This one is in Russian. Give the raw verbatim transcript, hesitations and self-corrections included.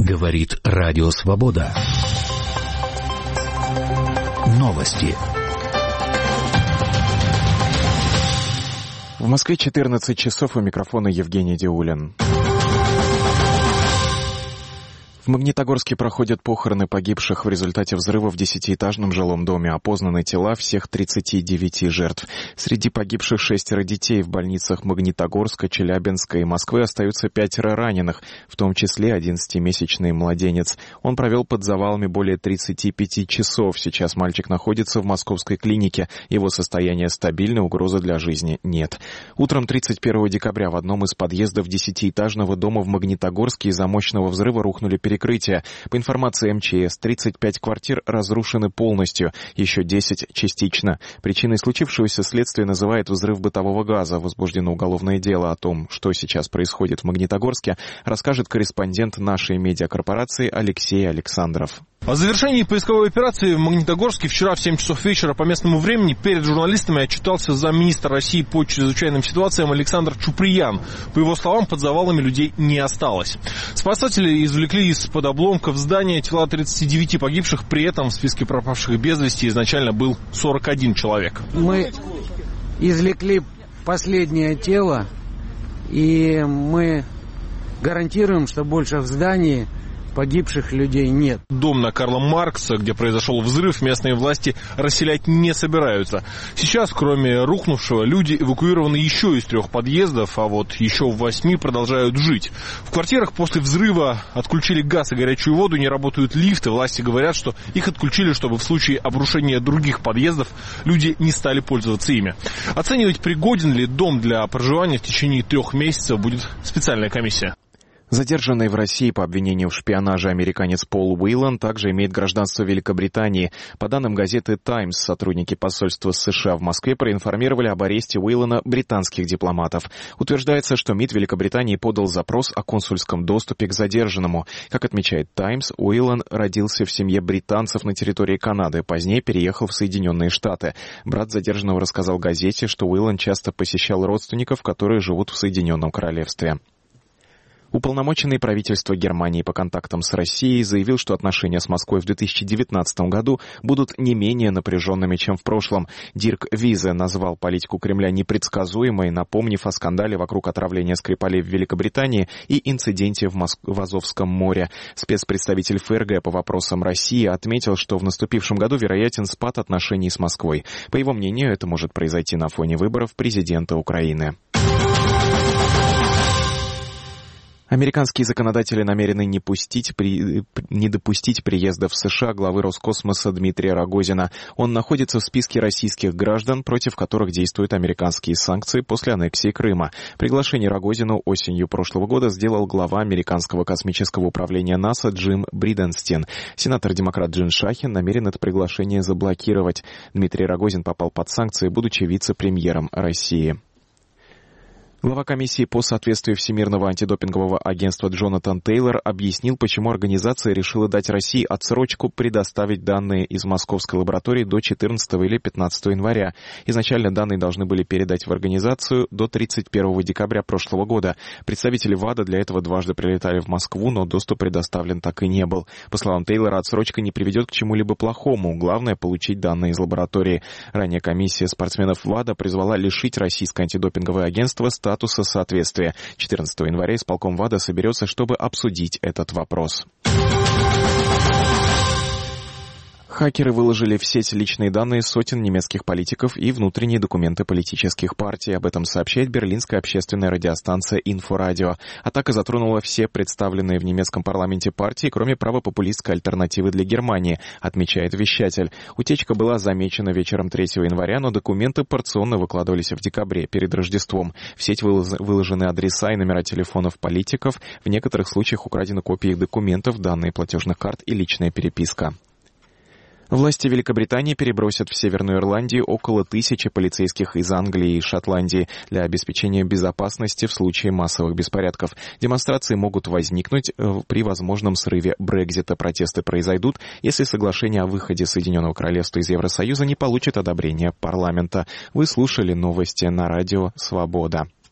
Говорит Радио Свобода. Новости. В Москве четырнадцать часов, у микрофона Евгений Диулин. В Магнитогорске проходят похороны погибших в результате взрыва в десятиэтажном жилом доме. Опознаны тела всех тридцати девяти жертв. Среди погибших шестеро детей. В больницах Магнитогорска, Челябинска и Москвы остаются пятеро раненых, в том числе одиннадцатимесячный младенец. Он провел под завалами более тридцати пяти часов. Сейчас мальчик находится в московской клинике. Его состояние стабильно, угрозы для жизни нет. Утром тридцать первого декабря в одном из подъездов десятиэтажного дома в Магнитогорске из-за мощного взрыва рухнули перекрытия. По информации эм че эс, тридцать пять квартир разрушены полностью, еще десять частично. Причиной случившегося следствие называет взрыв бытового газа. Возбуждено уголовное дело. О том, что сейчас происходит в Магнитогорске, расскажет корреспондент нашей медиакорпорации Алексей Александров. О завершении поисковой операции в Магнитогорске вчера в семь часов вечера по местному времени перед журналистами отчитался замминистра России по чрезвычайным ситуациям Александр Чуприян. По его словам, под завалами людей не осталось. Спасатели извлекли из-под обломков здания тела тридцати девяти погибших, при этом в списке пропавших без вести изначально был сорок один человек. Мы извлекли последнее тело, и мы гарантируем, что больше в здании погибших людей нет. Дом на Карла Маркса, где произошел взрыв, местные власти расселять не собираются. Сейчас, кроме рухнувшего, люди эвакуированы еще из трех подъездов, а вот еще в восьми продолжают жить. В квартирах после взрыва отключили газ и горячую воду, не работают лифты. Власти говорят, что их отключили, чтобы в случае обрушения других подъездов люди не стали пользоваться ими. Оценивать, пригоден ли дом для проживания в течение трех месяцев, будет специальная комиссия. Задержанный в России по обвинению в шпионаже американец Пол Уиллан также имеет гражданство Великобритании. По данным газеты «Таймс», сотрудники посольства США в Москве проинформировали об аресте Уиллана британских дипломатов. Утверждается, что МИД Великобритании подал запрос о консульском доступе к задержанному. Как отмечает «Таймс», Уиллан родился в семье британцев на территории Канады, позднее переехал в Соединенные Штаты. Брат задержанного рассказал газете, что Уиллан часто посещал родственников, которые живут в Соединенном Королевстве. Уполномоченный правительства Германии по контактам с Россией заявил, что отношения с Москвой в две тысячи девятнадцатом году будут не менее напряженными, чем в прошлом. Дирк Визе назвал политику Кремля непредсказуемой, напомнив о скандале вокруг отравления Скрипалей в Великобритании и инциденте в, Моск... в Азовском море. Спецпредставитель эф эр гэ по вопросам России отметил, что в наступившем году вероятен спад отношений с Москвой. По его мнению, это может произойти на фоне выборов президента Украины. Американские законодатели намерены не, пустить, при, не допустить приезда в США главы Роскосмоса Дмитрия Рогозина. Он находится в списке российских граждан, против которых действуют американские санкции после аннексии Крыма. Приглашение Рогозину осенью прошлого года сделал глава американского космического управления НАСА Джим Бриденстин. Сенатор-демократ Джин Шахин намерен это приглашение заблокировать. Дмитрий Рогозин попал под санкции, будучи вице-премьером России. Глава комиссии по соответствию Всемирного антидопингового агентства Джонатан Тейлор объяснил, почему организация решила дать России отсрочку предоставить данные из московской лаборатории до четырнадцатого или пятнадцатого января. Изначально данные должны были передать в организацию до тридцать первого декабря прошлого года. Представители ВАДА для этого дважды прилетали в Москву, но доступ предоставлен так и не был. По словам Тейлора, отсрочка не приведет к чему-либо плохому. Главное — получить данные из лаборатории. Ранее комиссия спортсменов ВАДА призвала лишить российское антидопинговое агентство статуса статуса соответствия. четырнадцатого января исполком ВАДА соберется, чтобы обсудить этот вопрос. Хакеры выложили в сеть личные данные сотен немецких политиков и внутренние документы политических партий. Об этом сообщает берлинская общественная радиостанция «Инфорадио». Атака затронула все представленные в немецком парламенте партии, кроме правопопулистской альтернативы для Германии, отмечает вещатель. Утечка была замечена вечером третьего января, но документы порционно выкладывались в декабре, перед Рождеством. В сеть выложены адреса и номера телефонов политиков. В некоторых случаях украдены копии их документов, данные платежных карт и личная переписка. Власти Великобритании перебросят в Северную Ирландию около тысячи полицейских из Англии и Шотландии для обеспечения безопасности в случае массовых беспорядков. Демонстрации могут возникнуть при возможном срыве Брексита. Протесты произойдут, если соглашение о выходе Соединенного Королевства из Евросоюза не получит одобрения парламента. Вы слушали новости на радио «Свобода».